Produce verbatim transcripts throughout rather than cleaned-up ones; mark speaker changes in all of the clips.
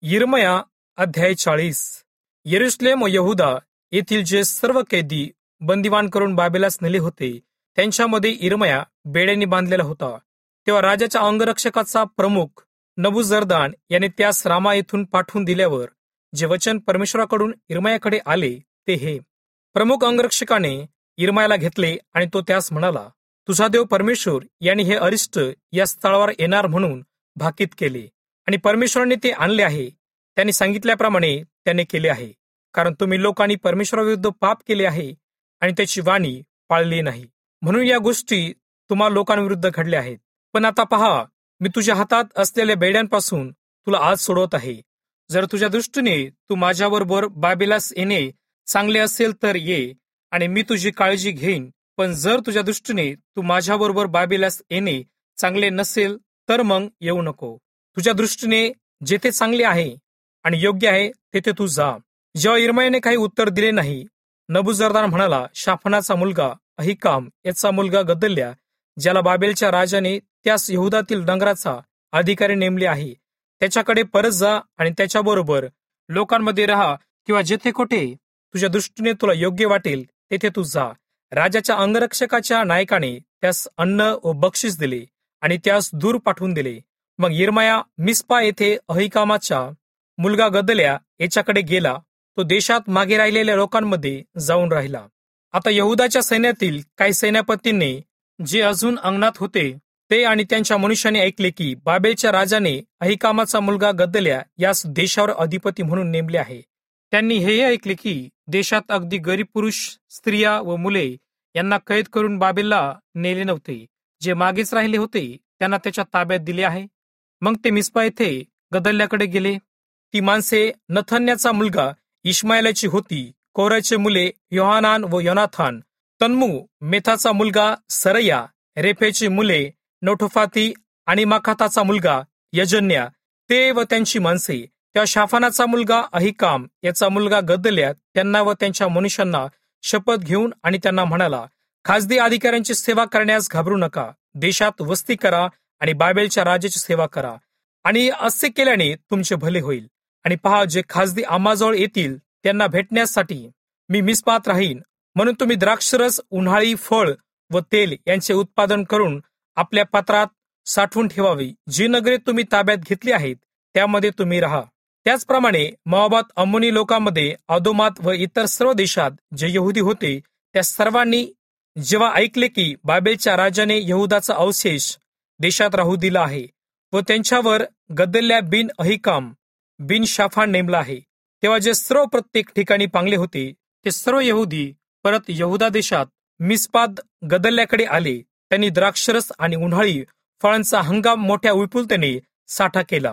Speaker 1: यिर्मया अध्याय चाळीस. यरुशलेम व यहुदा येथील जे सर्व कैदी बंदिवान करून बाबेलास नेले होते त्यांच्यामध्ये यिर्मया बेड्याने बांधलेला होता. तेव्हा राजाच्या अंगरक्षकाचा प्रमुख नबूजरदान याने त्यास रामा येथून पाठवून दिल्यावर जे वचन परमेश्वराकडून यिर्मयाकडे आले ते हे. प्रमुख अंगरक्षकाने यिर्मयाला घेतले आणि तो त्यास म्हणाला, तुझा देव परमेश्वर यांनी हे अरिष्ट या स्थळावर येणार म्हणून भाकीत केले आणि परमेश्वराने ते आणले आहे. त्यांनी सांगितल्याप्रमाणे त्याने केले आहे, कारण तुम्ही लोकांनी परमेश्वराविरुद्ध पाप केले आहे आणि त्याची वाणी पाळली नाही, म्हणून या गोष्टी तुम्हा लोकांविरुद्ध घडल्या आहेत. पण आता पहा, मी तुझ्या हातात असलेल्या बेड्यांपासून तुला आज सोडवत आहे. जर तुझ्या दृष्टीने तू माझ्याबरोबर बाबेलास येणे चांगले असेल तर ये आणि मी तुझी काळजी घेईन. पण जर तुझ्या दृष्टीने तू माझ्याबरोबर बाबेलास येणे चांगले नसेल तर मग येऊ नको. तुझ्या दृष्टीने जेथे चांगले आहे आणि योग्य आहे तेथे तू जा. जेव्हा यिर्मयाने काही उत्तर दिले नाही, नबूजरदान म्हणाला, शाफानाचा मुलगा अहिकाम याचा मुलगा गदल्या, ज्याला बाबेलच्या राजाने त्यास यहुदातील डंगराचा अधिकारी नेमले आहे, त्याच्याकडे परत जा आणि त्याच्याबरोबर लोकांमध्ये राहा, किंवा जेथे कोठे तुझ्या दृष्टीने तुला योग्य वाटेल तेथे तू जा. राजाच्या अंगरक्षकाच्या नायकाने त्यास अन्न व बक्षीस दिले आणि त्यास दूर पाठवून दिले. मग यिर्मया मिस्पा येथे अहिकामाचा मुलगा गदल्या याच्याकडे गेला. तो देशात मागे राहिलेल्या लोकांमध्ये जाऊन राहिला. आता यहुदाच्या सैन्यातील काही सेनापतींनी जे अजून अंगणात होते ते आणि त्यांच्या मनुष्याने ऐकले की बाबेलच्या राजाने अहिकामाचा मुलगा गदल्या यास देशावर अधिपती म्हणून नेमले आहे. त्यांनी हेही ऐकले की देशात अगदी गरीब पुरुष, स्त्रिया व मुले यांना कैद करून बाबेलला नेले नव्हते. जे मागेच राहिले होते त्यांना त्याच्या ताब्यात दिले आहे. मग ते मिस्पा येथे गदल्याकडे गेले. ती माणसे नथन्याचा मुलगा इश्माएलाची होती. कोराचे मुले योहानान व योनाथान, तन्मू मेथाचा मुलगा सरया, रेफेची मुले नोटोफाती आणि माखाताचा मुलगा यजन्या, ते व त्यांची माणसे. त्या शाफानाचा मुलगा अहिकाम याचा मुलगा गदल्या त्यांना व त्यांच्या मनुष्यांना शपथ घेऊन आणि त्यांना म्हणाला, खासदी अधिकाऱ्यांची सेवा करण्यास घाबरू नका. देशात वस्ती करा आणि बाबेलच्या राजाची सेवा करा, आणि असे केल्याने तुमचे भले होईल. आणि पहा, जे खासदी आम्हाजवळ येतील त्यांना भेटण्यासाठी मी मिस्पात राहीन. म्हणून तुम्ही द्राक्षरस, उन्हाळी फळ व तेल यांचे उत्पादन करून आपल्या पात्रात साठवून ठेवावी. जी नगरे तुम्ही ताब्यात घेतली आहेत त्यामध्ये तुम्ही राहा. त्याचप्रमाणे मोआबात, अम्मोनी लोकांमध्ये, अदोमात व इतर सर्व देशात जे यहुदी होते त्या सर्वांनी जेव्हा ऐकले की बाबेलच्या राजाने यहुदाचा अवशेष देशात राहू दिला आहे व त्यांच्यावर गदल्या बिन अहिकाम बिन शाफान नेमला आहे, तेव्हा जे सर्व प्रत्येक ठिकाणी पांगले होते ते सर्व यहुदी परत यहुदा देशात मिस्पात गदल्याकडे आले. त्यांनी द्राक्षरस आणि उन्हाळी फळांचा हंगाम मोठ्या विपुलतेने साठा केला.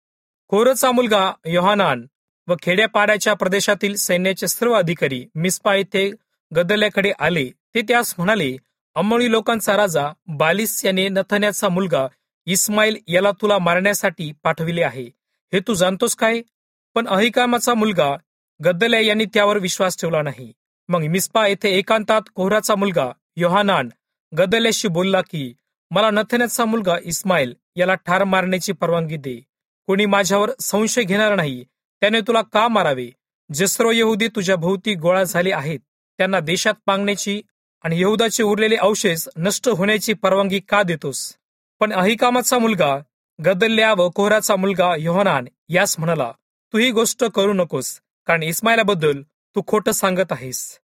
Speaker 1: कोरचा मुलगा योहानान व खेड्यापाड्याच्या प्रदेशातील सैन्याचे सर्व अधिकारी मिस्पा येथे गदल्याकडे आले. ते त्यास म्हणाले, अम्मोनी लोकांचा राजा बालिस याने नथन्याचा मुलगा इस्माईल याला तुला मारण्यासाठी पाठविले आहे, हे तू जाणतोस काय? पण अहिकामाचा मुलगा गदल्या यांनी त्यावर विश्वास ठेवला नाही. मग मिस्पा येथे एकांतात कोहराचा मुलगा योहानान गदल्याशी बोलला की मला नथन्याचा मुलगा इस्माईल याला ठार मारण्याची परवानगी दे. कोणी माझ्यावर संशय घेणार नाही, त्याने तुला का मारावे? जे सर्व यहुदी तुझ्या भोवती गोळा झाले आहेत त्यांना देशात पांगण्याची आणि यहुदाचे उरलेले अवशेष नष्ट होण्याची परवानगी का देतोस? पण अहिकामाचा मुलगा गदल्या व कोहराचा मुलगा योहानान यास म्हणाला, तू ही गोष्ट करू नकोस, कारण इस्माईलाबद्दल तू खोटं सांगत आहेस.